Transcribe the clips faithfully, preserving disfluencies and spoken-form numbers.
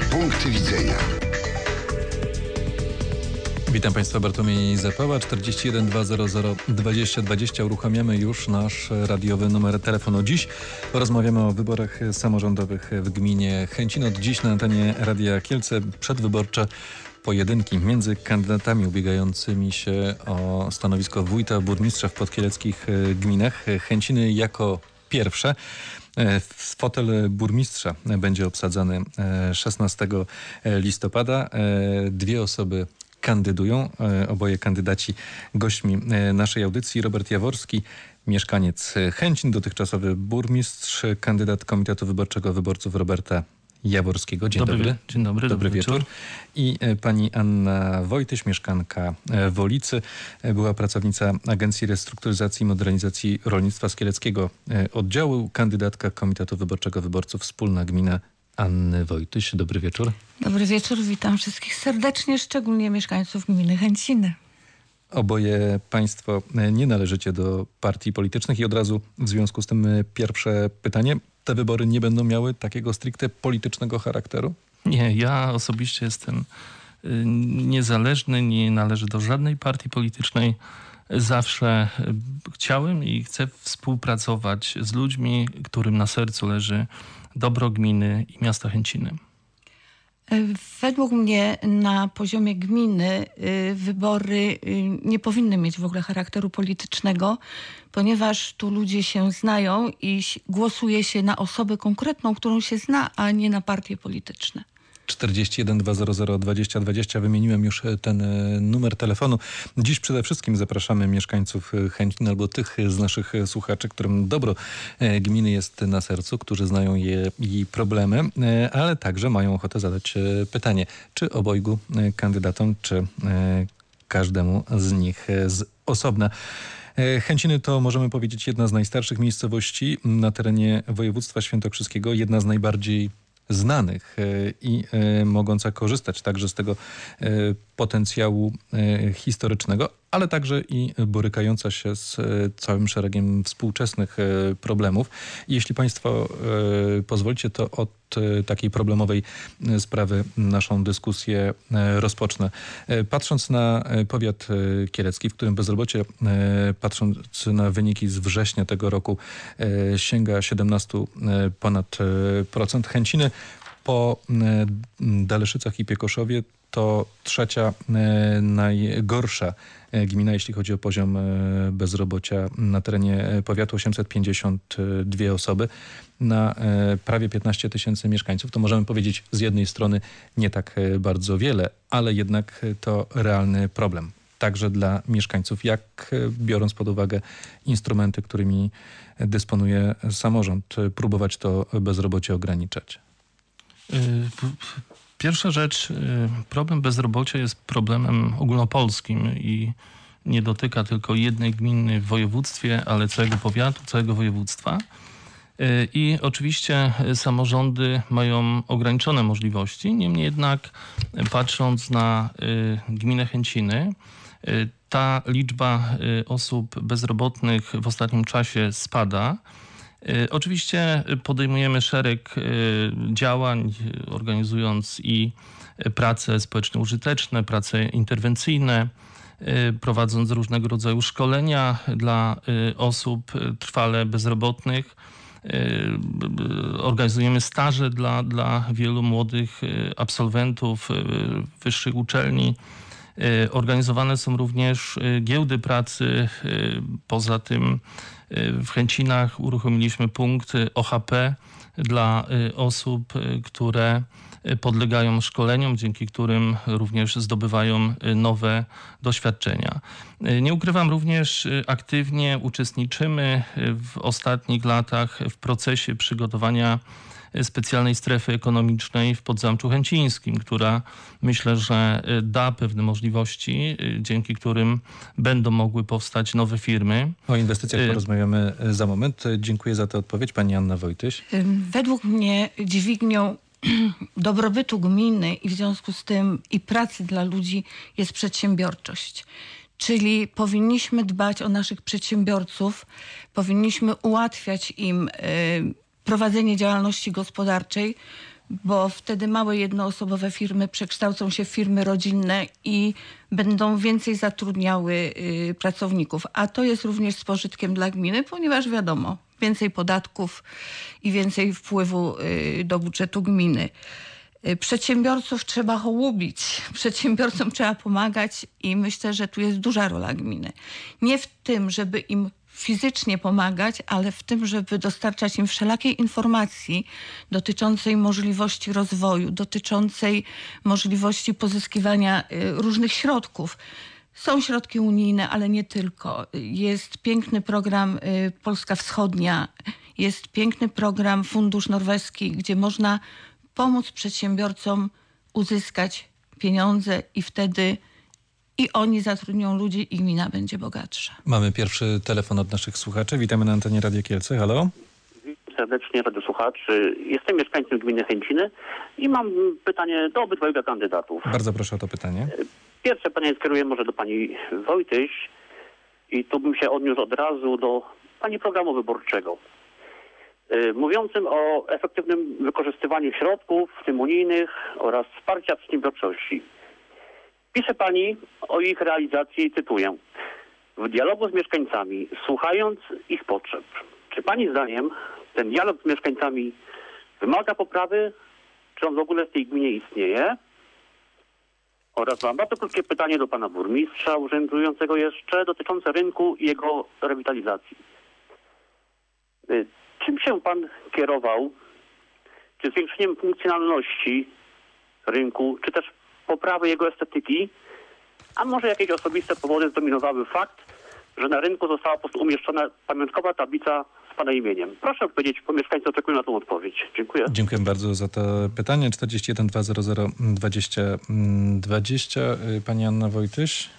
punkty widzenia. Witam Państwa, Bartłomiej Zapała, czterdzieści jeden dwa zero zero dwadzieścia dwadzieścia. Uruchamiamy już nasz radiowy numer telefonu. Dziś porozmawiamy o wyborach samorządowych w gminie Chęcin. Od dziś na antenie Radia Kielce przedwyborcze pojedynki między kandydatami ubiegającymi się o stanowisko wójta, burmistrza w podkieleckich gminach. Chęciny jako pierwsze. Fotel burmistrza będzie obsadzany szesnastego listopada. Dwie osoby kandydują. Oboje kandydaci gośćmi naszej audycji. Robert Jaworski, mieszkaniec Chęcin, dotychczasowy burmistrz, kandydat Komitetu Wyborczego Wyborców Roberta Jaworskiego. Dzień dobry. dobry. Dzień dobry. Dobry, dobry wieczór. wieczór. I pani Anna Wojtyś, mieszkanka Wolicy, była pracownica Agencji Restrukturyzacji i Modernizacji Rolnictwa z Kieleckiego Oddziału, kandydatka Komitetu Wyborczego Wyborców Wspólna Gmina Anny Wojtyś. Dobry wieczór. Dobry wieczór, witam wszystkich serdecznie, szczególnie mieszkańców gminy Chęciny. Oboje państwo nie należycie do partii politycznych i od razu w związku z tym pierwsze pytanie. Te wybory nie będą miały takiego stricte politycznego charakteru? Nie, ja osobiście jestem niezależny, nie należę do żadnej partii politycznej. Zawsze chciałem i chcę współpracować z ludźmi, którym na sercu leży dobro gminy i miasta Chęciny. Według mnie na poziomie gminy wybory nie powinny mieć w ogóle charakteru politycznego, ponieważ tu ludzie się znają i głosuje się na osobę konkretną, którą się zna, a nie na partie polityczne. czterdzieści jeden dwa zero zero dwadzieścia dwadzieścia. Wymieniłem już ten numer telefonu. Dziś przede wszystkim zapraszamy mieszkańców Chęcin albo tych z naszych słuchaczy, którym dobro gminy jest na sercu, którzy znają je, jej problemy, ale także mają ochotę zadać pytanie, czy obojgu kandydatom, czy każdemu z nich z osobna. Chęciny to, możemy powiedzieć, jedna z najstarszych miejscowości na terenie województwa świętokrzyskiego, jedna z najbardziej znanych i mogąca korzystać także z tego potencjału historycznego, ale także i borykająca się z całym szeregiem współczesnych problemów. Jeśli Państwo pozwolicie, to od takiej problemowej sprawy naszą dyskusję rozpocznę. Patrząc na powiat kielecki, w którym bezrobocie, patrząc na wyniki z września tego roku, sięga siedemnaście ponad procent. Chęciny po Daleszycach i Piekoszowie to trzecia najgorsza gmina, jeśli chodzi o poziom bezrobocia na terenie powiatu. osiemset pięćdziesiąt dwie osoby na prawie piętnaście tysięcy mieszkańców. To możemy powiedzieć z jednej strony nie tak bardzo wiele, ale jednak to realny problem. Także dla mieszkańców, jak biorąc pod uwagę instrumenty, którymi dysponuje samorząd, próbować to bezrobocie ograniczać. Pierwsza rzecz, problem bezrobocia jest problemem ogólnopolskim i nie dotyka tylko jednej gminy w województwie, ale całego powiatu, całego województwa. I oczywiście samorządy mają ograniczone możliwości, niemniej jednak patrząc na gminę Chęciny, ta liczba osób bezrobotnych w ostatnim czasie spada. Oczywiście podejmujemy szereg działań, organizując i prace społecznie użyteczne, prace interwencyjne, prowadząc różnego rodzaju szkolenia dla osób trwale bezrobotnych. Organizujemy staże dla, dla wielu młodych absolwentów wyższych uczelni. Organizowane są również giełdy pracy. Poza tym w Chęcinach uruchomiliśmy punkt O H P dla osób, które podlegają szkoleniom, dzięki którym również zdobywają nowe doświadczenia. Nie ukrywam, również aktywnie uczestniczymy w ostatnich latach w procesie przygotowania specjalnej strefy ekonomicznej w Podzamczu Chęcińskim, która myślę, że da pewne możliwości, dzięki którym będą mogły powstać nowe firmy. O inwestycjach porozmawiamy za moment. Dziękuję za tę odpowiedź. Pani Anna Wojtyś. Według mnie dźwignią dobrobytu gminy i w związku z tym i pracy dla ludzi jest przedsiębiorczość. Czyli powinniśmy dbać o naszych przedsiębiorców, powinniśmy ułatwiać im prowadzenie działalności gospodarczej, bo wtedy małe jednoosobowe firmy przekształcą się w firmy rodzinne i będą więcej zatrudniały y, pracowników. A to jest również z pożytkiem dla gminy, ponieważ wiadomo, więcej podatków i więcej wpływu y, do budżetu gminy. Y, Przedsiębiorców trzeba hołubić, przedsiębiorcom trzeba pomagać i myślę, że tu jest duża rola gminy. Nie w tym, żeby im fizycznie pomagać, ale w tym, żeby dostarczać im wszelakiej informacji dotyczącej możliwości rozwoju, dotyczącej możliwości pozyskiwania y, różnych środków. Są środki unijne, ale nie tylko. Jest piękny program y, Polska Wschodnia, jest piękny program Fundusz Norweski, gdzie można pomóc przedsiębiorcom uzyskać pieniądze i wtedy i oni zatrudnią ludzi i gmina będzie bogatsza. Mamy pierwszy telefon od naszych słuchaczy. Witamy na antenie Radia Kielce. Halo? Witam serdecznie radiosłuchaczy. Jestem mieszkańcem gminy Chęciny i mam pytanie do obydwojga kandydatów. Bardzo proszę o to pytanie. Pierwsze pytanie skieruję może do pani Wojtyś i tu bym się odniósł od razu do pani programu wyborczego. Mówiącym o efektywnym wykorzystywaniu środków, w tym unijnych, oraz wsparcia przedsiębiorczości. Pisze pani o ich realizacji i cytuję: w dialogu z mieszkańcami, słuchając ich potrzeb. Czy pani zdaniem ten dialog z mieszkańcami wymaga poprawy? Czy on w ogóle w tej gminie istnieje? Oraz mam bardzo krótkie pytanie do pana burmistrza urzędującego jeszcze dotyczące rynku i jego rewitalizacji. Czym się pan kierował? Czy zwiększeniem funkcjonalności rynku, czy też poprawy jego estetyki, a może jakieś osobiste powody zdominowały fakt, że na rynku została po prostu umieszczona pamiątkowa tablica z pana imieniem? Proszę odpowiedzieć, bo mieszkańcy oczekują na tą odpowiedź. Dziękuję. Dziękuję bardzo za to pytanie. czterdzieści jeden dwa zero zero dwadzieścia dwadzieścia. Pani Anna Wojtyś.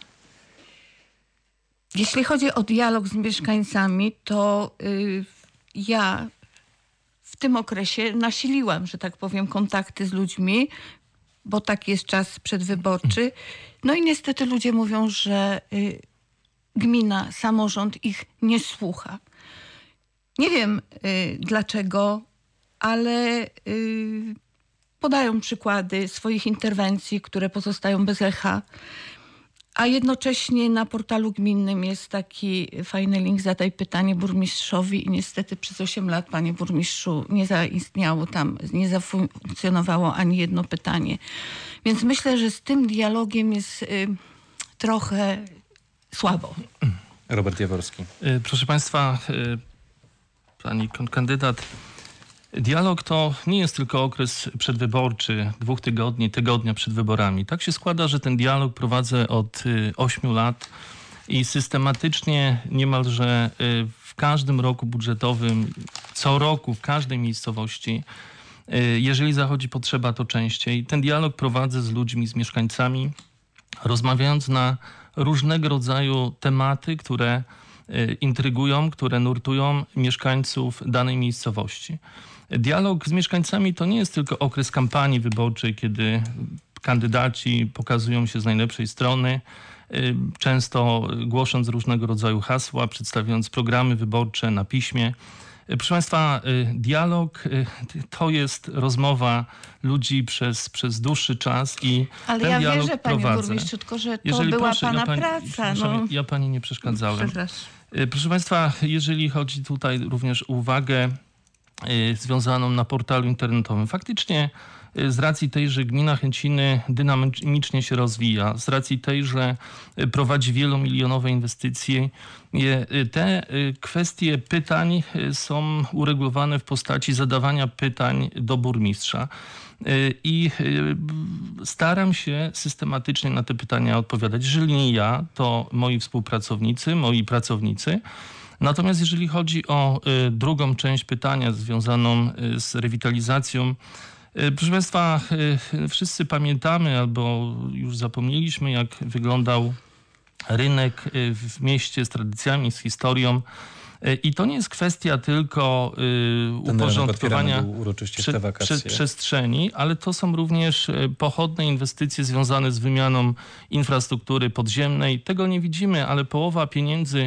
Jeśli chodzi o dialog z mieszkańcami, to y, ja w tym okresie nasiliłam, że tak powiem, kontakty z ludźmi, bo taki jest czas przedwyborczy. No i niestety ludzie mówią, że y, gmina, samorząd ich nie słucha. Nie wiem y, dlaczego, ale y, podają przykłady swoich interwencji, które pozostają bez echa. A jednocześnie na portalu gminnym jest taki fajny link: zadaj pytanie burmistrzowi, i niestety przez osiem lat, panie burmistrzu, nie zaistniało tam, nie zafunkcjonowało ani jedno pytanie. Więc myślę, że z tym dialogiem jest y, trochę słabo. Robert Jaworski. Proszę państwa, pani kandydat, dialog to nie jest tylko okres przedwyborczy, dwóch tygodni, tygodnia przed wyborami. Tak się składa, że ten dialog prowadzę od ośmiu lat i systematycznie niemalże w każdym roku budżetowym, co roku w każdej miejscowości, jeżeli zachodzi potrzeba, to częściej. Ten dialog prowadzę z ludźmi, z mieszkańcami, rozmawiając na różnego rodzaju tematy, które intrygują, które nurtują mieszkańców danej miejscowości. Dialog z mieszkańcami to nie jest tylko okres kampanii wyborczej, kiedy kandydaci pokazują się z najlepszej strony, często głosząc różnego rodzaju hasła, przedstawiając programy wyborcze na piśmie. Proszę państwa, dialog to jest rozmowa ludzi przez, przez dłuższy czas i Ale ten ja dialog wierzę, panie prowadzę. burmistrzu, tylko że to Jeżeli była proszę, pana ja pani, praca. No. No. Ja pani nie przeszkadzałem. Przepraszam. Proszę państwa, jeżeli chodzi tutaj również o uwagę y, związaną na portalu internetowym. Faktycznie y, z racji tej, że gmina Chęciny dynamicznie się rozwija, z racji tej, że y, prowadzi wielomilionowe inwestycje, y, te y, kwestie pytań y, są uregulowane w postaci zadawania pytań do burmistrza. I staram się systematycznie na te pytania odpowiadać. Jeżeli nie ja, to moi współpracownicy, moi pracownicy. Natomiast jeżeli chodzi o drugą część pytania związaną z rewitalizacją, proszę państwa, wszyscy pamiętamy albo już zapomnieliśmy, jak wyglądał rynek w mieście z tradycjami, z historią. I to nie jest kwestia tylko y, uporządkowania prze, prze, przestrzeni, ale to są również pochodne inwestycje związane z wymianą infrastruktury podziemnej. Tego nie widzimy, ale połowa pieniędzy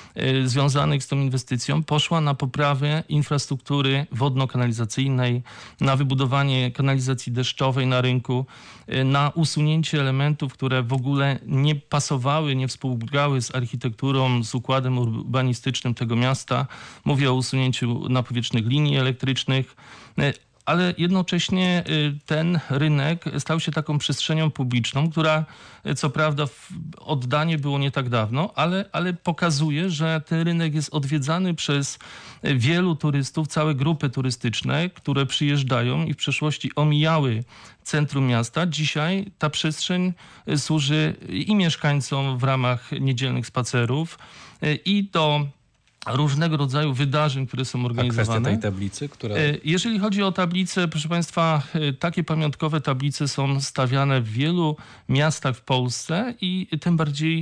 związanych z tą inwestycją poszła na poprawę infrastruktury wodno-kanalizacyjnej, na wybudowanie kanalizacji deszczowej na rynku, na usunięcie elementów, które w ogóle nie pasowały, nie współgrały z architekturą, z układem urbanistycznym tego miasta. Mówię o usunięciu napowietrznych linii elektrycznych, ale jednocześnie ten rynek stał się taką przestrzenią publiczną, która co prawda oddanie było nie tak dawno, ale, ale pokazuje, że ten rynek jest odwiedzany przez wielu turystów, całe grupy turystyczne, które przyjeżdżają i w przeszłości omijały centrum miasta. Dzisiaj ta przestrzeń służy i mieszkańcom w ramach niedzielnych spacerów, i do różnego rodzaju wydarzeń, które są organizowane. A kwestia tej tablicy, która... Jeżeli chodzi o tablicę, proszę Państwa, takie pamiątkowe tablice są stawiane w wielu miastach w Polsce i tym bardziej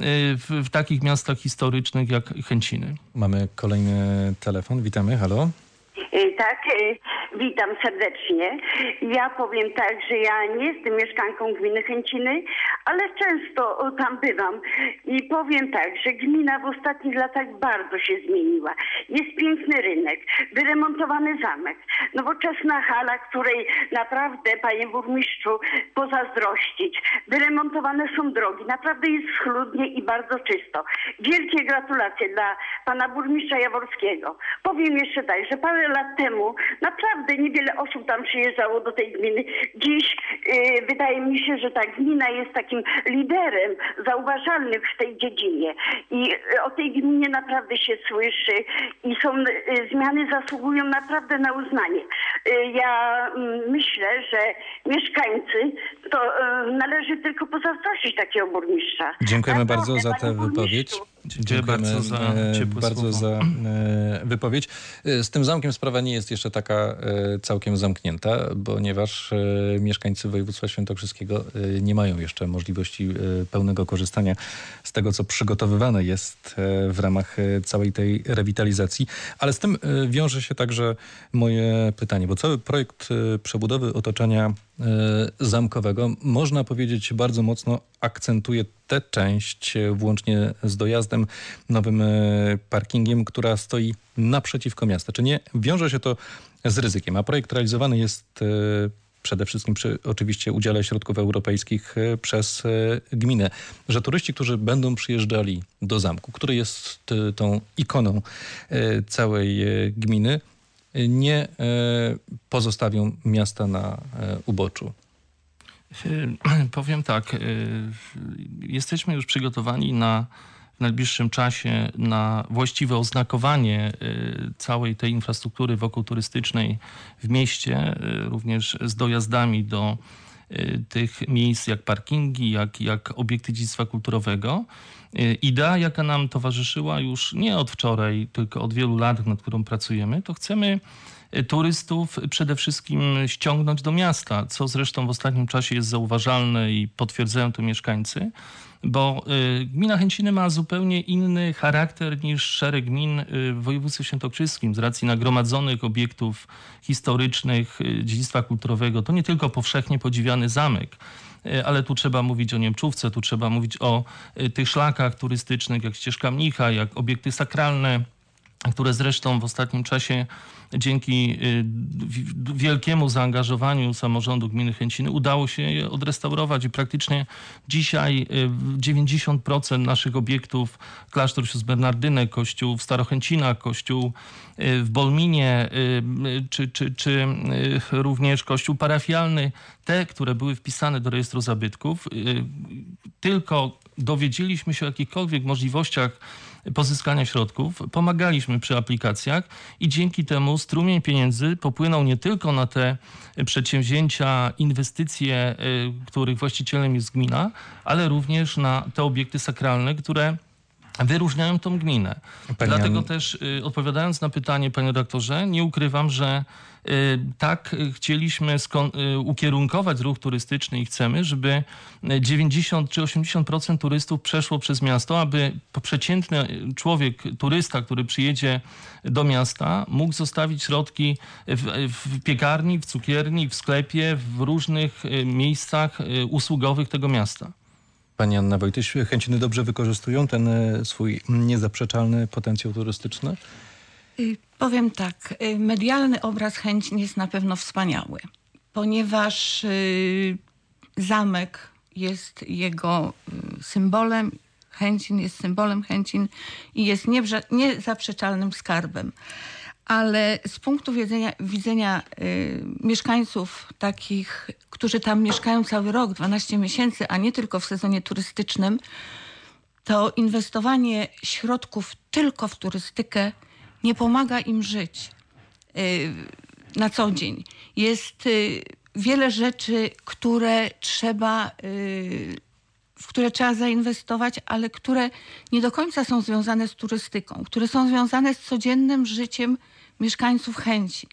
w, w takich miastach historycznych jak Chęciny. Mamy kolejny telefon. Witamy. Halo. Tak, witam serdecznie. Ja powiem tak, że ja nie jestem mieszkanką gminy Chęciny, ale często tam bywam i powiem tak, że gmina w ostatnich latach bardzo się zmieniła. Jest piękny rynek, wyremontowany zamek, nowoczesna hala, której naprawdę, panie burmistrzu, pozazdrościć. Wyremontowane są drogi, naprawdę jest schludnie i bardzo czysto. Wielkie gratulacje dla pana burmistrza Jaworskiego. Powiem jeszcze tak, że parę lat temu naprawdę niewiele osób tam przyjeżdżało do tej gminy. Dziś yy, wydaje mi się, że ta gmina jest takim liderem zauważalnym w tej dziedzinie. I yy, o tej gminie naprawdę się słyszy i są yy, zmiany zasługują naprawdę na uznanie. Yy, ja yy, myślę, że mieszkańcy to yy, należy tylko pozazdrościć takiego burmistrza. Dziękujemy Naprawdę, bardzo za tę wypowiedź. Dziękuję bardzo za ciepłe bardzo słowo. za wypowiedź. Z tym zamkiem sprawa nie jest jeszcze taka całkiem zamknięta, ponieważ mieszkańcy województwa świętokrzyskiego nie mają jeszcze możliwości pełnego korzystania z tego, co przygotowywane jest w ramach całej tej rewitalizacji. Ale z tym wiąże się także moje pytanie, bo cały projekt przebudowy otoczenia zamkowego, można powiedzieć, bardzo mocno akcentuje tę część, włącznie z dojazdem, nowym parkingiem, która stoi naprzeciwko miasta. Czy nie wiąże się to z ryzykiem? A projekt realizowany jest przede wszystkim przy oczywiście udziale środków europejskich przez gminę, że turyści, którzy będą przyjeżdżali do zamku, który jest tą ikoną całej gminy, nie pozostawią miasta na uboczu. Powiem tak, jesteśmy już przygotowani na w najbliższym czasie na właściwe oznakowanie całej tej infrastruktury wokół turystycznej w mieście, również z dojazdami do tych miejsc jak parkingi, jak, jak obiekty dziedzictwa kulturowego. Idea, jaka nam towarzyszyła już nie od wczoraj, tylko od wielu lat, nad którą pracujemy, to chcemy turystów przede wszystkim ściągnąć do miasta, co zresztą w ostatnim czasie jest zauważalne i potwierdzają to mieszkańcy, bo gmina Chęciny ma zupełnie inny charakter niż szereg gmin w województwie świętokrzyskim z racji nagromadzonych obiektów historycznych, dziedzictwa kulturowego. To nie tylko powszechnie podziwiany zamek, ale tu trzeba mówić o Niemczówce, tu trzeba mówić o tych szlakach turystycznych, jak Ścieżka Mnicha, jak obiekty sakralne, które zresztą w ostatnim czasie dzięki wielkiemu zaangażowaniu samorządu gminy Chęciny udało się je odrestaurować i praktycznie dzisiaj dziewięćdziesiąt procent naszych obiektów, klasztor sióstr Bernardynek, kościół w Starochęcinach, kościół w Bolminie, czy, czy, czy również kościół parafialny, te, które były wpisane do rejestru zabytków, tylko dowiedzieliśmy się o jakichkolwiek możliwościach pozyskania środków, pomagaliśmy przy aplikacjach i dzięki temu strumień pieniędzy popłynął nie tylko na te przedsięwzięcia, inwestycje, których właścicielem jest gmina, ale również na te obiekty sakralne, które wyróżniają tą gminę. Pani Dlatego An... też odpowiadając na pytanie, panie redaktorze, nie ukrywam, że tak chcieliśmy ukierunkować ruch turystyczny i chcemy, żeby dziewięćdziesiąt czy osiemdziesiąt procent turystów przeszło przez miasto, aby przeciętny człowiek, turysta, który przyjedzie do miasta, mógł zostawić środki w, w piekarni, w cukierni, w sklepie, w różnych miejscach usługowych tego miasta. Pani Anna Wojtyś, Chęciny dobrze wykorzystują ten e, swój niezaprzeczalny potencjał turystyczny? Y, Powiem tak, y, medialny obraz Chęcin jest na pewno wspaniały, ponieważ y, zamek jest jego y, symbolem, Chęcin jest symbolem Chęcin i jest niebrze- niezaprzeczalnym skarbem. Ale z punktu widzenia, widzenia y, mieszkańców takich, którzy tam mieszkają cały rok, dwanaście miesięcy, a nie tylko w sezonie turystycznym, to inwestowanie środków tylko w turystykę nie pomaga im żyć y, na co dzień. Jest y, wiele rzeczy, które trzeba, y, w które trzeba zainwestować, ale które nie do końca są związane z turystyką, które są związane z codziennym życiem mieszkańców Chęcin.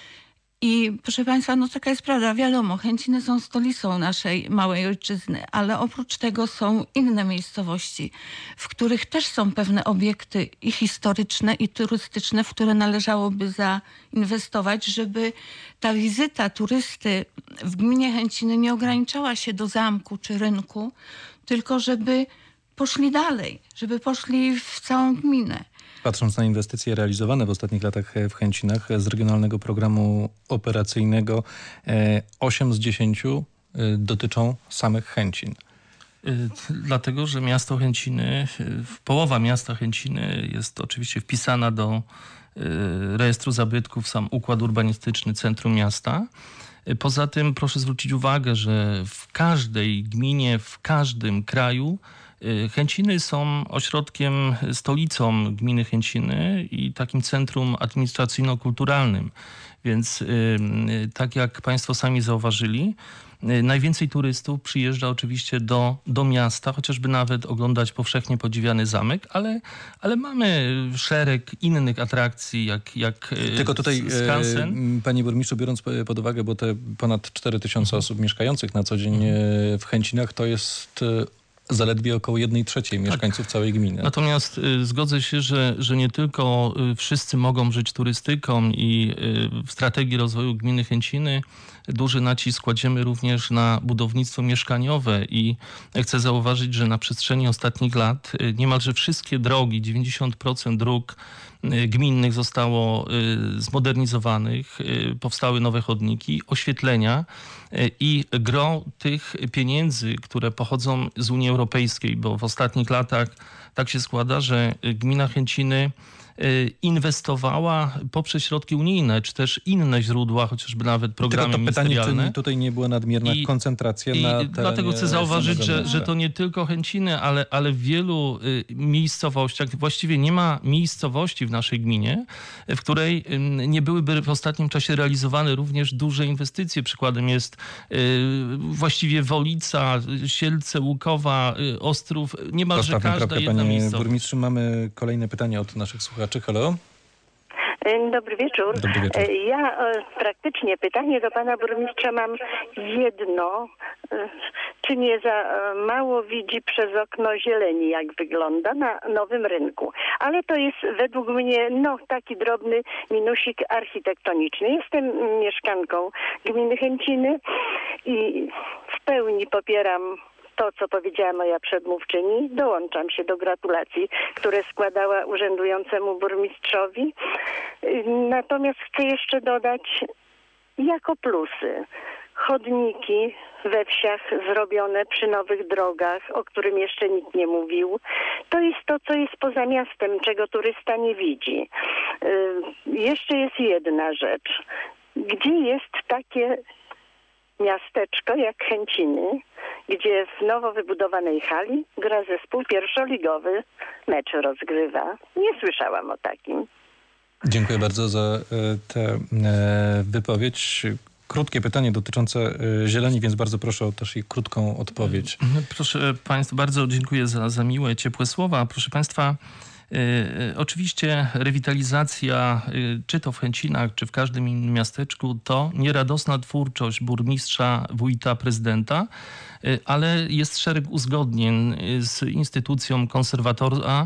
I proszę Państwa, no taka jest prawda, wiadomo, Chęciny są stolicą naszej małej ojczyzny, ale oprócz tego są inne miejscowości, w których też są pewne obiekty i historyczne, i turystyczne, w które należałoby zainwestować, żeby ta wizyta turysty w gminie Chęciny nie ograniczała się do zamku czy rynku, tylko żeby poszli dalej, żeby poszli w całą gminę. Patrząc na inwestycje realizowane w ostatnich latach w Chęcinach z regionalnego programu operacyjnego, osiem z dziesięciu dotyczą samych Chęcin. Dlatego, że miasto Chęciny, połowa miasta Chęciny jest oczywiście wpisana do rejestru zabytków, sam układ urbanistyczny centrum miasta. Poza tym proszę zwrócić uwagę, że w każdej gminie, w każdym kraju Chęciny są ośrodkiem, stolicą gminy Chęciny i takim centrum administracyjno-kulturalnym. Więc tak jak Państwo sami zauważyli, najwięcej turystów przyjeżdża oczywiście do, do miasta, chociażby nawet oglądać powszechnie podziwiany zamek, ale, ale mamy szereg innych atrakcji, jak, jak Tylko tutaj, skansen. Panie Burmistrzu, biorąc pod uwagę, bo te ponad cztery tysiące osób mieszkających na co dzień w Chęcinach, to jest zaledwie około jednej trzeciej mieszkańców tak. całej gminy. Natomiast y, zgodzę się, że, że nie tylko y, wszyscy mogą żyć turystyką i y, w strategii rozwoju gminy Chęciny duży nacisk kładziemy również na budownictwo mieszkaniowe i chcę zauważyć, że na przestrzeni ostatnich lat y, niemalże wszystkie drogi, dziewięćdziesiąt procent dróg gminnych zostało zmodernizowanych, powstały nowe chodniki, oświetlenia i gro tych pieniędzy, które pochodzą z Unii Europejskiej, bo w ostatnich latach tak się składa, że gmina Chęciny inwestowała poprzez środki unijne, czy też inne źródła, chociażby nawet programy Tylko to pytanie, ministerialne. czy tutaj nie była nadmierna I, koncentracja i na terenie. Dlatego chcę zauważyć, że, że to nie tylko Chęciny, ale, ale w wielu y, miejscowościach, właściwie nie ma miejscowości w naszej gminie, w której y, nie byłyby w ostatnim czasie realizowane również duże inwestycje. Przykładem jest y, właściwie Wolica, Sielce, Łukowa, y, Ostrów, niemalże Postawmy każda kropkę, jedna panie miejscowość. burmistrzu. Mamy kolejne pytanie od naszych słuchaczy. Halo? Dobry wieczór. Dobry wieczór. Ja e, praktycznie pytanie do pana burmistrza mam jedno. E, czy nie za e, mało widzi przez okno zieleni, jak wygląda na Nowym Rynku? Ale to jest według mnie no taki drobny minusik architektoniczny. Jestem mieszkanką gminy Chęciny i w pełni popieram to, co powiedziała moja przedmówczyni. Dołączam się do gratulacji, które składała urzędującemu burmistrzowi. Natomiast chcę jeszcze dodać jako plusy chodniki we wsiach zrobione przy nowych drogach, o którym jeszcze nikt nie mówił. To jest to, co jest poza miastem, czego turysta nie widzi. Yy, jeszcze jest jedna rzecz. Gdzie jest takie miasteczko jak Chęciny, gdzie w nowo wybudowanej hali gra zespół pierwszoligowy, mecz rozgrywa. Nie słyszałam o takim. Dziękuję bardzo za tę wypowiedź. Krótkie pytanie dotyczące zieleni, więc bardzo proszę o też i krótką odpowiedź. Proszę Państwa, bardzo dziękuję za, za miłe, ciepłe słowa. Proszę Państwa, y, oczywiście rewitalizacja, y, czy to w Chęcinach, czy w każdym innym miasteczku, to nieradosna twórczość burmistrza, wójta, prezydenta, y, ale jest szereg uzgodnień z instytucją konserwatora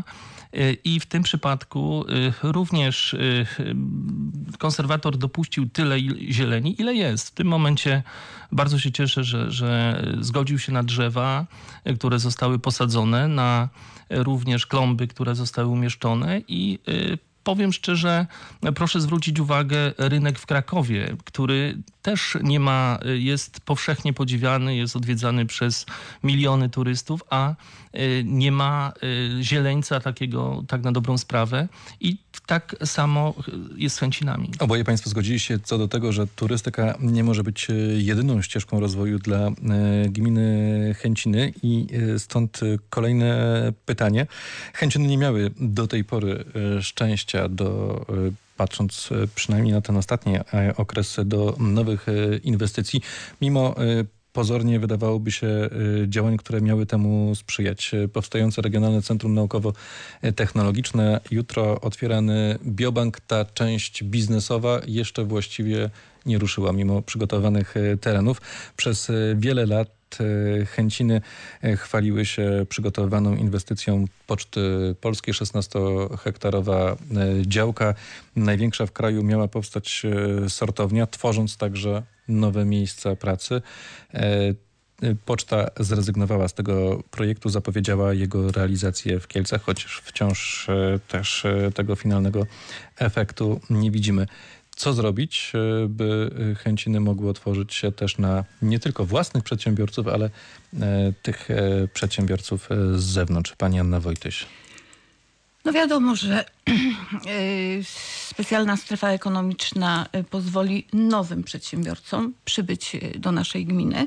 I w tym przypadku również konserwator dopuścił tyle zieleni, ile jest. W tym momencie bardzo się cieszę, że, że zgodził się na drzewa, które zostały posadzone, na również klomby, które zostały umieszczone i powiem szczerze, proszę zwrócić uwagę, rynek w Krakowie, który też nie ma, jest powszechnie podziwiany, jest odwiedzany przez miliony turystów, a nie ma zieleńca takiego, tak na dobrą sprawę i tak samo jest z Chęcinami. Oboje państwo zgodzili się co do tego, że turystyka nie może być jedyną ścieżką rozwoju dla gminy Chęciny i stąd kolejne pytanie. Chęciny nie miały do tej pory szczęścia do, patrząc przynajmniej na ten ostatni okres, do nowych inwestycji, mimo pozornie wydawałoby się działań, które miały temu sprzyjać. Powstające Regionalne Centrum Naukowo-Technologiczne, jutro otwierany biobank, ta część biznesowa jeszcze właściwie nie ruszyła, mimo przygotowanych terenów. Przez wiele lat Chęciny chwaliły się przygotowaną inwestycją Poczty Polskiej. szesnastohektarowa działka, największa w kraju, miała powstać sortownia, tworząc także nowe miejsca pracy. Poczta zrezygnowała z tego projektu, zapowiedziała jego realizację w Kielcach, chociaż wciąż też tego finalnego efektu nie widzimy. Co zrobić, by Chęciny mogły otworzyć się też na nie tylko własnych przedsiębiorców, ale tych przedsiębiorców z zewnątrz? Pani Anna Wojtyś. No wiadomo, że specjalna strefa ekonomiczna pozwoli nowym przedsiębiorcom przybyć do naszej gminy,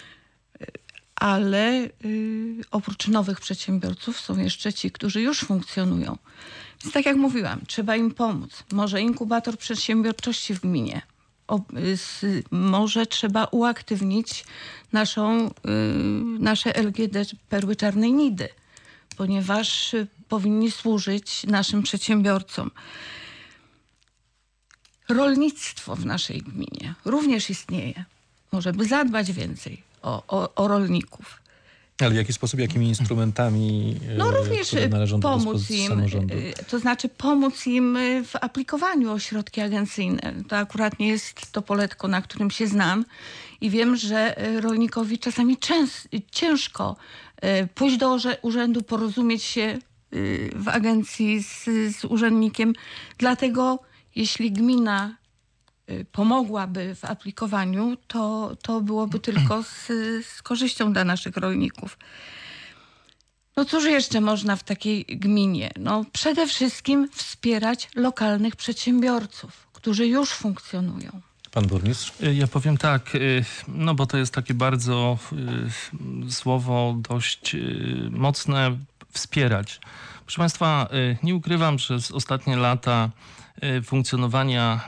ale oprócz nowych przedsiębiorców są jeszcze ci, którzy już funkcjonują. Więc tak jak mówiłam, trzeba im pomóc. Może inkubator przedsiębiorczości w gminie. O, z, może trzeba uaktywnić naszą, y, nasze L G D Perły Czarnej Nidy, ponieważ y, powinni służyć naszym przedsiębiorcom. Rolnictwo w naszej gminie również istnieje. Może by zadbać więcej o, o, o rolników. Ale w jaki sposób, jakimi instrumentami no również które należą do pomóc im, samorządu? To znaczy pomóc im w aplikowaniu o środki agencyjne. To akurat nie jest to poletko, na którym się znam i wiem, że rolnikowi czasami częst, ciężko pójść do urzędu, porozumieć się w agencji z, z urzędnikiem. Dlatego jeśli gmina pomogłaby w aplikowaniu, to, to byłoby tylko z, z korzyścią dla naszych rolników. No cóż jeszcze można w takiej gminie? No przede wszystkim wspierać lokalnych przedsiębiorców, którzy już funkcjonują. Pan burmistrz? Ja powiem tak, no bo to jest takie bardzo słowo dość mocne, wspierać. Proszę Państwa, nie ukrywam, że przez ostatnie lata funkcjonowania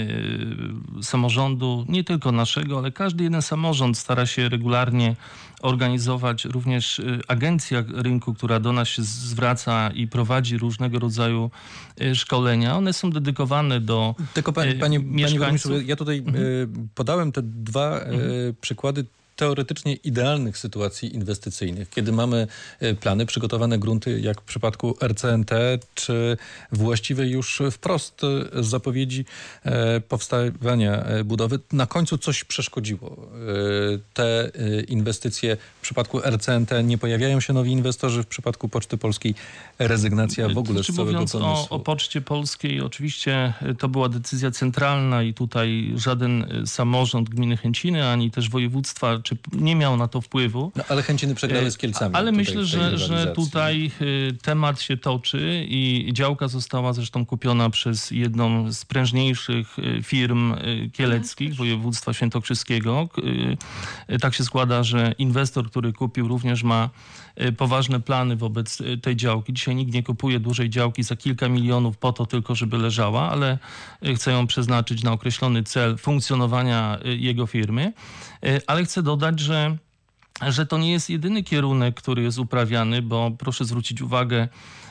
samorządu, nie tylko naszego, ale każdy jeden samorząd stara się regularnie organizować, również agencja rynku, która do nas się zwraca i prowadzi różnego rodzaju szkolenia. One są dedykowane do Tylko panie, panie, mieszkańców. Panie ja tutaj mhm. podałem te dwa mhm. przykłady teoretycznie idealnych sytuacji inwestycyjnych, kiedy mamy plany, przygotowane grunty, jak w przypadku R C N T, czy właściwe już wprost zapowiedzi powstawania budowy. Na końcu coś przeszkodziło. Te inwestycje w przypadku R C N T nie pojawiają się nowi inwestorzy, w przypadku Poczty Polskiej rezygnacja w ogóle z całego mówiąc pomysłu. O, o Poczcie Polskiej, oczywiście to była decyzja centralna i tutaj żaden samorząd gminy Chęciny, ani też województwa czy nie miał na to wpływu. No, ale Chęciny przegrały z Kielcami. Ale myślę, że, że tutaj temat się toczy i działka została zresztą kupiona przez jedną z prężniejszych firm kieleckich województwa świętokrzyskiego. Tak się składa, że inwestor, który kupił, również ma poważne plany wobec tej działki. Dzisiaj nikt nie kupuje dużej działki za kilka milionów po to tylko, żeby leżała, ale chce ją przeznaczyć na określony cel funkcjonowania jego firmy. Ale chcę dodać, że że to nie jest jedyny kierunek, który jest uprawiany, bo proszę zwrócić uwagę,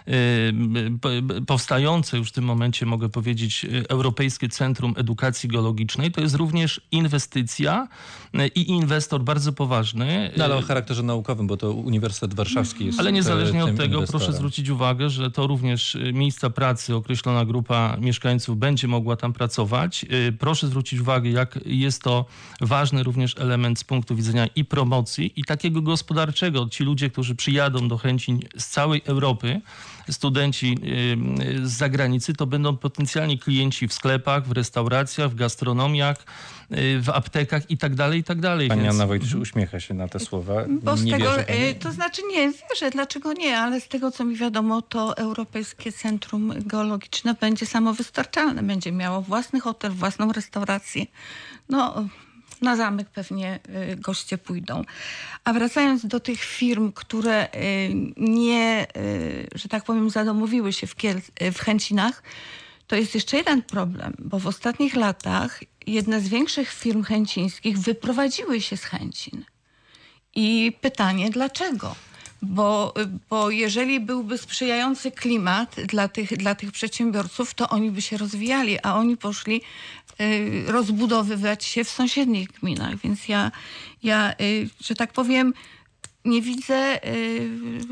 powstające już w tym momencie, mogę powiedzieć, Europejskie Centrum Edukacji Geologicznej, to jest również inwestycja i inwestor bardzo poważny. No, ale o charakterze naukowym, bo to Uniwersytet Warszawski jest. Ale niezależnie tym od tego, inwestorem. proszę zwrócić uwagę, że to również miejsca pracy, określona grupa mieszkańców będzie mogła tam pracować. Proszę zwrócić uwagę, jak jest to ważny również element z punktu widzenia i promocji, i takiego gospodarczego. Ci ludzie, którzy przyjadą do Chęcin z całej Europy, studenci z zagranicy, to będą potencjalni klienci w sklepach, w restauracjach, w gastronomiach, w aptekach i tak dalej, i tak dalej. Pani Więc... Anna Wojtysz uśmiecha się na te słowa. Bo z nie tego, wierzy pani? to znaczy nie, wierzę, dlaczego nie, ale z tego, co mi wiadomo, to Europejskie Centrum Geologiczne będzie samowystarczalne, będzie miało własny hotel, własną restaurację. No, na zamek pewnie goście pójdą. A wracając do tych firm, które nie, że tak powiem, zadomowiły się w, Kiel- w Chęcinach, to jest jeszcze jeden problem, bo w ostatnich latach jedne z większych firm chęcińskich wyprowadziły się z Chęcin. I pytanie, dlaczego? Bo, bo jeżeli byłby sprzyjający klimat dla tych, dla tych przedsiębiorców, to oni by się rozwijali, a oni poszli y, rozbudowywać się w sąsiednich gminach. Więc ja, ja y, że tak powiem, nie widzę y,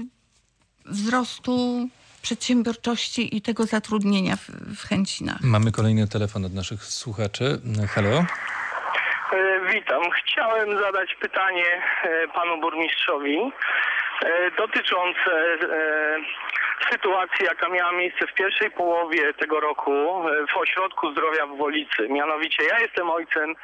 wzrostu przedsiębiorczości i tego zatrudnienia w, w Chęcinach. Mamy kolejny telefon od naszych słuchaczy. Halo? Witam. Chciałem zadać pytanie panu burmistrzowi dotyczące sytuacji, jaka miała miejsce w pierwszej połowie tego roku w Ośrodku Zdrowia w Wolicy. Mianowicie ja jestem ojcem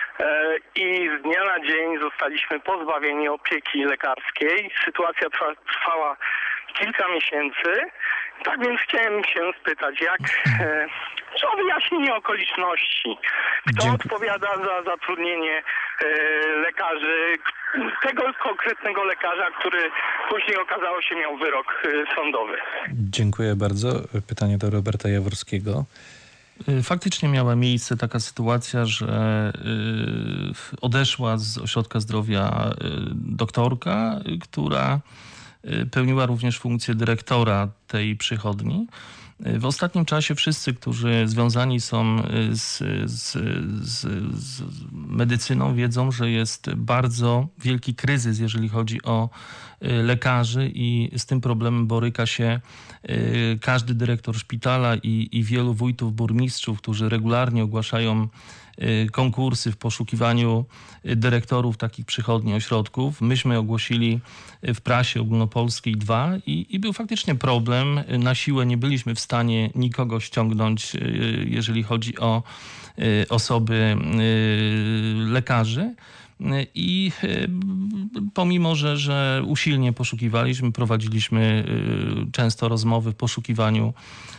i z dnia na dzień zostaliśmy pozbawieni opieki lekarskiej. Sytuacja trwa, trwała kilka miesięcy. Tak więc chciałem się spytać, jak, e, czy o wyjaśnienie okoliczności. Kto Dziękuję. odpowiada za zatrudnienie e, lekarzy, tego konkretnego lekarza, który później okazało się miał wyrok e, sądowy. Dziękuję bardzo. Pytanie do Roberta Jaworskiego. Faktycznie miała miejsce taka sytuacja, że y, odeszła z ośrodka zdrowia y, doktorka, y, która y, pełniła również funkcję dyrektora tej przychodni. Y, w ostatnim czasie wszyscy, którzy związani są z, z, z, z medycyną, wiedzą, że jest bardzo wielki kryzys, jeżeli chodzi o lekarzy, i z tym problemem boryka się każdy dyrektor szpitala i, i wielu wójtów, burmistrzów, którzy regularnie ogłaszają konkursy w poszukiwaniu dyrektorów takich przychodni, ośrodków. Myśmy ogłosili w prasie ogólnopolskiej dwa i, i był faktycznie problem. Na siłę nie byliśmy w stanie nikogo ściągnąć, jeżeli chodzi o osoby lekarzy. I pomimo, że, że usilnie poszukiwaliśmy, prowadziliśmy często rozmowy w poszukiwaniu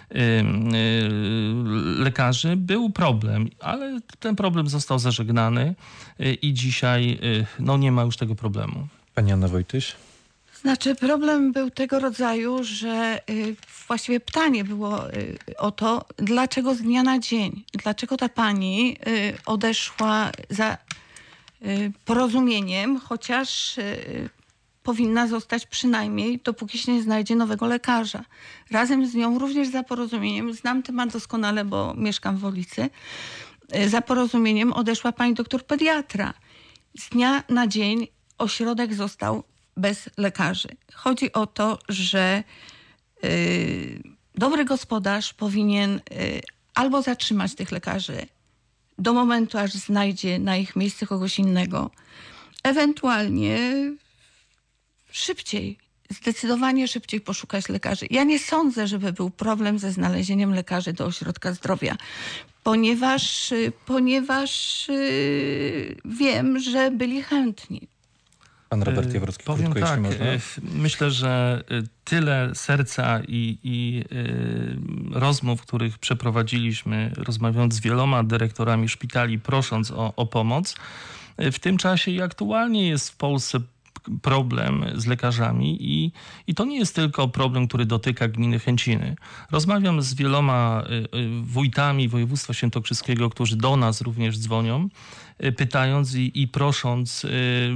lekarzy, był problem, ale ten problem został zażegnany i dzisiaj no, nie ma już tego problemu. Pani Anna Wojtyś? Znaczy, problem był tego rodzaju, że y, właściwie pytanie było y, o to, dlaczego z dnia na dzień, dlaczego ta pani y, odeszła za y, porozumieniem, chociaż y, powinna zostać przynajmniej, dopóki się nie znajdzie nowego lekarza. Razem z nią również za porozumieniem, znam temat doskonale, bo mieszkam w Wolicy, y, za porozumieniem odeszła pani doktor pediatra. Z dnia na dzień ośrodek został bez lekarzy. Chodzi o to, że y, dobry gospodarz powinien y, albo zatrzymać tych lekarzy do momentu, aż znajdzie na ich miejsce kogoś innego, ewentualnie szybciej, zdecydowanie szybciej poszukać lekarzy. Ja nie sądzę, żeby był problem ze znalezieniem lekarzy do ośrodka zdrowia, ponieważ, ponieważ y, wiem, że byli chętni. Pan Robert Jaworski, Powiem krótko, tak, jeśli można. myślę, że tyle serca i, i y, rozmów, których przeprowadziliśmy, rozmawiając z wieloma dyrektorami szpitali, prosząc o, o pomoc, w tym czasie i aktualnie jest w Polsce problem z lekarzami i, i to nie jest tylko problem, który dotyka gminy Chęciny. Rozmawiam z wieloma wójtami województwa świętokrzyskiego, którzy do nas również dzwonią pytając i, i prosząc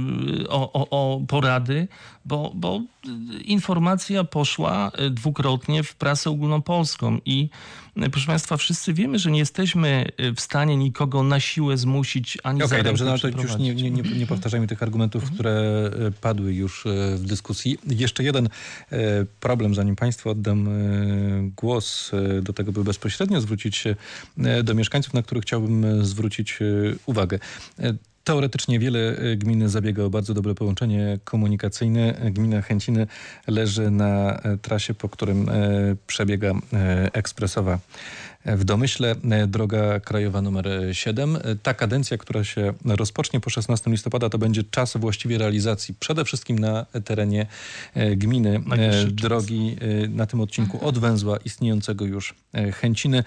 o, o, o porady, bo, bo informacja poszła dwukrotnie w prasę ogólnopolską i proszę Państwa, wszyscy wiemy, że nie jesteśmy w stanie nikogo na siłę zmusić ani Okej, za rękę dobrze, no to już nie, nie, nie, nie powtarzajmy tych argumentów, mhm. które padły już w dyskusji. Jeszcze jeden problem, zanim Państwu oddam głos, do tego, by bezpośrednio zwrócić się do mieszkańców, na których chciałbym zwrócić uwagę. Teoretycznie wiele gmin zabiega o bardzo dobre połączenie komunikacyjne. Gmina Chęciny leży na trasie, po którym przebiega ekspresowa w Domyśle, droga krajowa numer siedem. Ta kadencja, która się rozpocznie po szesnastego listopada, to będzie czas właściwie realizacji przede wszystkim na terenie gminy drogi na tym odcinku od węzła istniejącego już Chęciny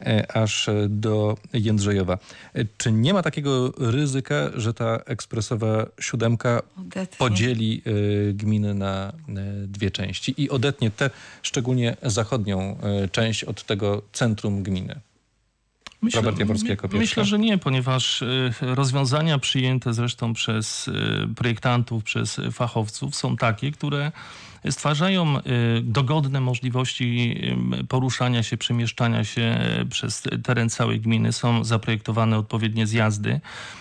aż do Jędrzejowa. Czy nie ma takiego ryzyka, że ta ekspresowa siódemka odetnie. podzieli gminy na dwie części i odetnie tę szczególnie zachodnią część od tego centrum gminy? Myślę, Robert Jaworski jako pierwszy. Myślę, że nie, ponieważ rozwiązania przyjęte zresztą przez projektantów, przez fachowców są takie, które stwarzają dogodne możliwości poruszania się, przemieszczania się przez teren całej gminy. Są zaprojektowane odpowiednie zjazdy.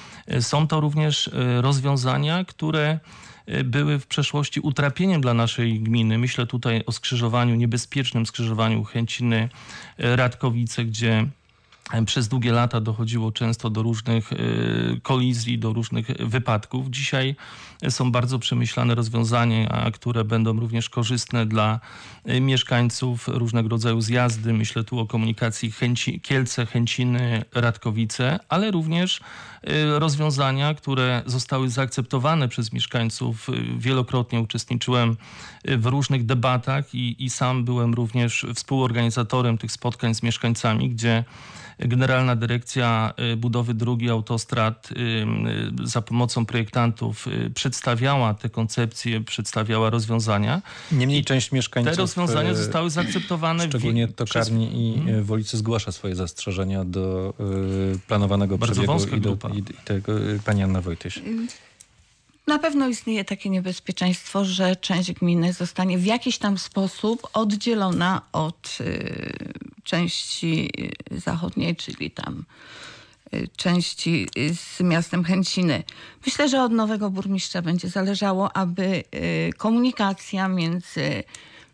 Są to również rozwiązania, które były w przeszłości utrapieniem dla naszej gminy. Myślę tutaj o skrzyżowaniu, niebezpiecznym skrzyżowaniu Chęciny-Radkowice, gdzie przez długie lata dochodziło często do różnych kolizji, do różnych wypadków. Dzisiaj są bardzo przemyślane rozwiązania, które będą również korzystne dla mieszkańców, różnego rodzaju zjazdy. Myślę tu o komunikacji Chęci, Kielce, Chęciny, Radkowice, ale również rozwiązania, które zostały zaakceptowane przez mieszkańców. Wielokrotnie uczestniczyłem w różnych debatach i, i sam byłem również współorganizatorem tych spotkań z mieszkańcami, gdzie Generalna Dyrekcja Budowy Dróg i Autostrad za pomocą projektantów przedstawiała te koncepcje, przedstawiała rozwiązania. Niemniej I część mieszkańców... Te rozwiązania zostały zaakceptowane. Szczególnie Tokarni przez... i hmm. Wolicy zgłasza swoje zastrzeżenia do y, planowanego Bardzo przebiegu i do i, i tego y, pani Anna Wojtyś. Na pewno istnieje takie niebezpieczeństwo, że część gminy zostanie w jakiś tam sposób oddzielona od y, części zachodniej, czyli tam y, części z miastem Chęciny. Myślę, że od nowego burmistrza będzie zależało, aby y, komunikacja między y,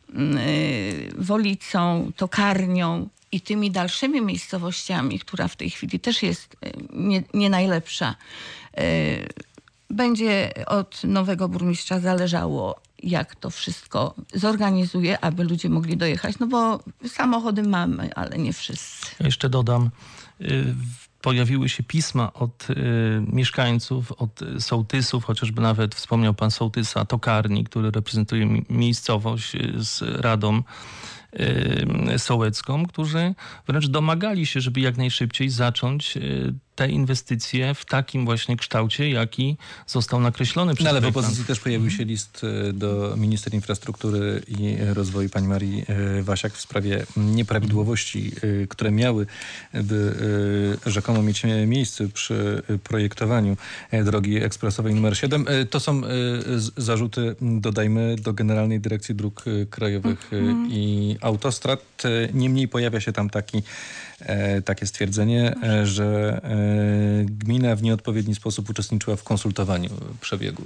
Wolicą, Tokarnią i tymi dalszymi miejscowościami, która w tej chwili też jest y, nie, nie najlepsza, y, będzie od nowego burmistrza zależało, jak to wszystko zorganizuje, aby ludzie mogli dojechać. No bo samochody mamy, ale nie wszyscy. Ja jeszcze dodam, pojawiły się pisma od mieszkańców, od sołtysów, chociażby nawet wspomniał pan sołtysa Tokarni, który reprezentuje miejscowość z Radą Sołecką, którzy wręcz domagali się, żeby jak najszybciej zacząć te inwestycje w takim właśnie kształcie, jaki został nakreślony przez No ale w projektant. opozycji też pojawił się list do minister infrastruktury i rozwoju pani Marii Wasiak w sprawie nieprawidłowości, które miały by rzekomo mieć miejsce przy projektowaniu drogi ekspresowej numer siedem. To są zarzuty, dodajmy, do Generalnej Dyrekcji Dróg Krajowych mm-hmm. i Autostrad. Niemniej pojawia się tam taki takie stwierdzenie, że gmina w nieodpowiedni sposób uczestniczyła w konsultowaniu przebiegu.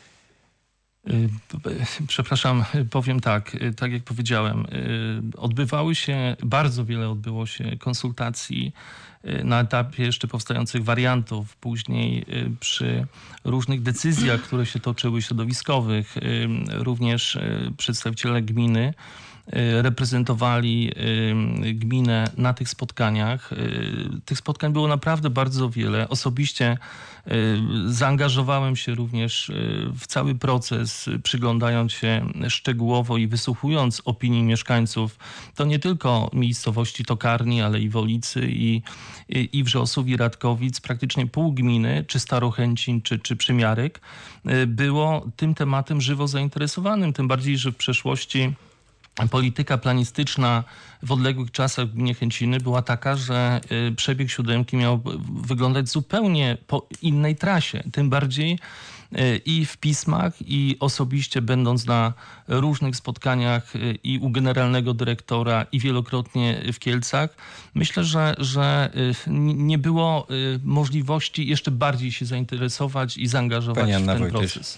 Przepraszam, powiem tak, tak jak powiedziałem, odbywały się, bardzo wiele odbyło się konsultacji na etapie jeszcze powstających wariantów, później przy różnych decyzjach, które się toczyły środowiskowych, również przedstawiciele gminy reprezentowali gminę na tych spotkaniach. Tych spotkań było naprawdę bardzo wiele. Osobiście zaangażowałem się również w cały proces, przyglądając się szczegółowo i wysłuchując opinii mieszkańców. To nie tylko miejscowości Tokarni, ale i Wolicy, i, i Wrzosów, i Radkowic. Praktycznie pół gminy, czy Starochęcin, czy, czy Przymiarek, było tym tematem żywo zainteresowanym. Tym bardziej, że w przeszłości polityka planistyczna w odległych czasach w gminie Chęciny była taka, że przebieg siódemki miał wyglądać zupełnie po innej trasie. Tym bardziej i w pismach, i osobiście będąc na różnych spotkaniach i u generalnego dyrektora, i wielokrotnie w Kielcach, myślę, że, że nie było możliwości jeszcze bardziej się zainteresować i zaangażować w ten Wojtyś. proces.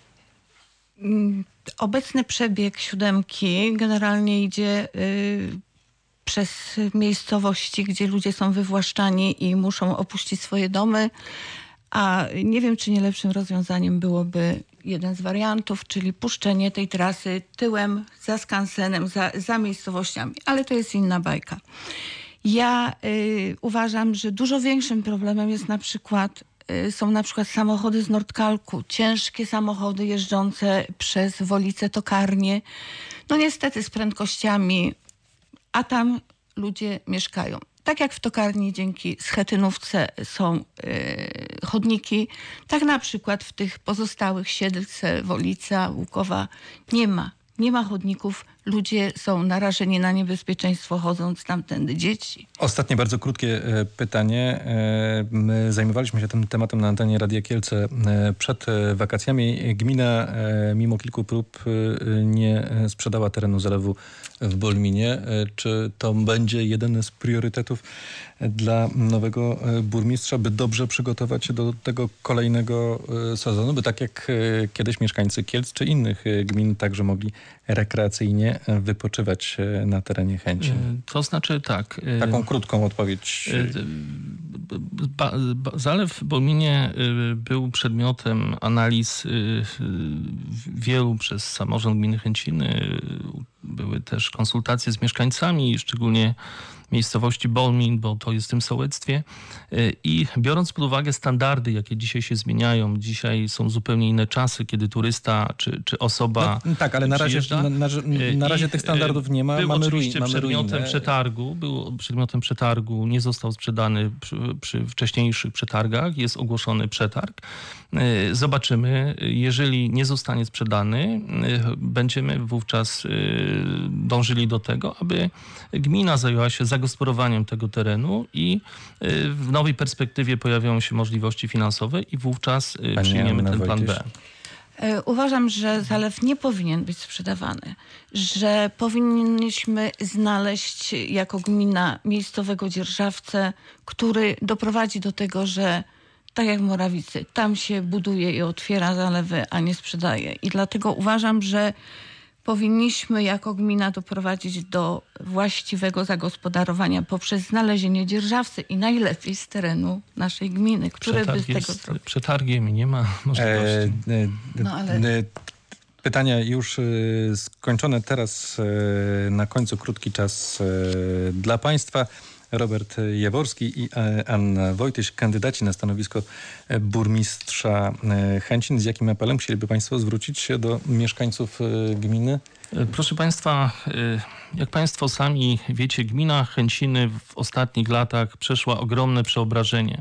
Obecny przebieg siódemki generalnie idzie y, przez miejscowości, gdzie ludzie są wywłaszczani i muszą opuścić swoje domy. A nie wiem, czy nie lepszym rozwiązaniem byłoby jeden z wariantów, czyli puszczenie tej trasy tyłem, za skansenem, za, za miejscowościami. Ale to jest inna bajka. Ja y, uważam, że dużo większym problemem jest na przykład, y, są na przykład samochody z Nordkalku, ciężkie samochody jeżdżące przez Wolice, Tokarnie. No niestety z prędkościami, a tam ludzie mieszkają. Tak jak w Tokarni dzięki Schetynówce są y, chodniki, tak na przykład w tych pozostałych Siedlce, Wolica, Łukowa nie ma. Nie ma chodników. Ludzie są narażeni na niebezpieczeństwo chodząc tamtędy, dzieci. Ostatnie bardzo krótkie pytanie. My zajmowaliśmy się tym tematem na antenie Radia Kielce przed wakacjami. Gmina mimo kilku prób nie sprzedała terenu zalewu w Bolminie. Czy to będzie jeden z priorytetów dla nowego burmistrza, by dobrze przygotować się do tego kolejnego sezonu, by tak jak kiedyś mieszkańcy Kielc czy innych gmin także mogli rekreacyjnie wypoczywać na terenie Chęcin? To znaczy tak. Taką krótką odpowiedź. Ba, ba, zalew w Bolminie był przedmiotem analiz wielu przez samorząd gminy Chęciny. Były też konsultacje z mieszkańcami, szczególnie miejscowości Bolmin, bo to jest w tym sołectwie. I biorąc pod uwagę standardy, jakie dzisiaj się zmieniają, dzisiaj są zupełnie inne czasy, kiedy turysta czy, czy osoba no, tak, ale na razie, na, na, na razie tych standardów nie ma. Był mamy oczywiście ruin, mamy przedmiotem ruinę. przetargu, był przedmiotem przetargu, nie został sprzedany przy, przy wcześniejszych przetargach, jest ogłoszony przetarg. Zobaczymy, jeżeli nie zostanie sprzedany, będziemy wówczas dążyli do tego, aby gmina zajęła się zagospodarowaniem tego terenu i w nowej perspektywie pojawią się możliwości finansowe i wówczas Pani przyjmiemy Anna ten plan Wojtyś. B. Uważam, że zalew nie powinien być sprzedawany, że powinniśmy znaleźć jako gmina miejscowego dzierżawcę, który doprowadzi do tego, że tak jak w Morawicy, tam się buduje i otwiera zalewy, a nie sprzedaje. I dlatego uważam, że powinniśmy jako gmina doprowadzić do właściwego zagospodarowania poprzez znalezienie dzierżawcy i najlepiej z terenu naszej gminy, który Przetarg by z tego jest zrobił. przetargiem i nie ma możliwości. E, e, No, ale... e, pytania już e, skończone. Teraz e, na końcu krótki czas e, dla Państwa. Robert Jaworski i Anna Wojtyś, kandydaci na stanowisko burmistrza Chęcin. Z jakim apelem chcieliby Państwo zwrócić się do mieszkańców gminy? Proszę Państwa, jak Państwo sami wiecie, gmina Chęciny w ostatnich latach przeszła ogromne przeobrażenie.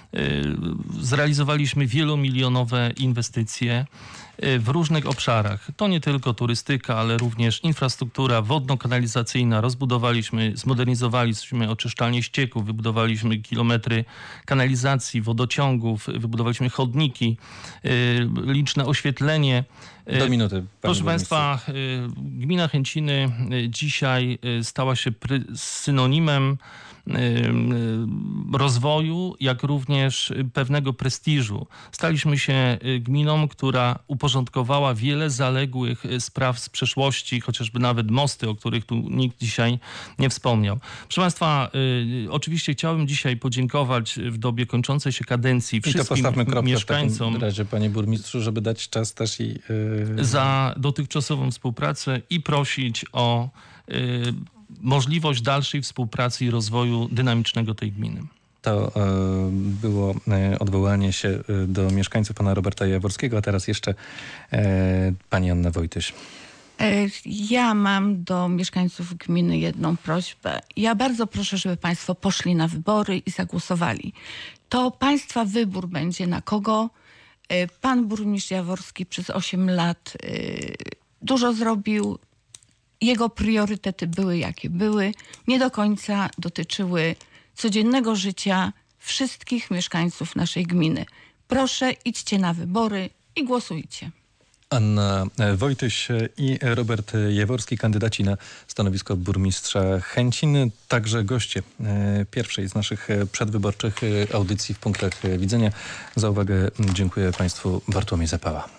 Zrealizowaliśmy wielomilionowe inwestycje w różnych obszarach. To nie tylko turystyka, ale również infrastruktura wodno-kanalizacyjna. Rozbudowaliśmy, zmodernizowaliśmy oczyszczalnię ścieków, wybudowaliśmy kilometry kanalizacji, wodociągów, wybudowaliśmy chodniki, liczne oświetlenie. Do minuty. Proszę Państwa, gmina Chęciny dzisiaj stała się synonimem rozwoju, jak również pewnego prestiżu. Staliśmy się gminą, która uporządkowała wiele zaległych spraw z przeszłości, chociażby nawet mosty, o których tu nikt dzisiaj nie wspomniał. Proszę Państwa, oczywiście chciałbym dzisiaj podziękować w dobie kończącej się kadencji wszystkim I to postawmy kropkę mieszkańcom w takim razie, panie burmistrzu, żeby dać czas też i... Yy... za dotychczasową współpracę i prosić o yy, możliwość dalszej współpracy i rozwoju dynamicznego tej gminy. To e, było e, odwołanie się e, do mieszkańców pana Roberta Jaworskiego, a teraz jeszcze e, pani Anna Wojtyś. Ja mam do mieszkańców gminy jedną prośbę. Ja bardzo proszę, żeby Państwo poszli na wybory i zagłosowali. To Państwa wybór będzie na kogo. Pan burmistrz Jaworski przez osiem lat dużo zrobił. jego priorytety były jakie były, nie do końca dotyczyły codziennego życia wszystkich mieszkańców naszej gminy. Proszę, idźcie na wybory i głosujcie. Anna Wojtyś i Robert Jaworski, kandydaci na stanowisko burmistrza Chęcin, także goście pierwszej z naszych przedwyborczych audycji w punktach widzenia. Za uwagę dziękuję Państwu. Bartłomiej Zapała.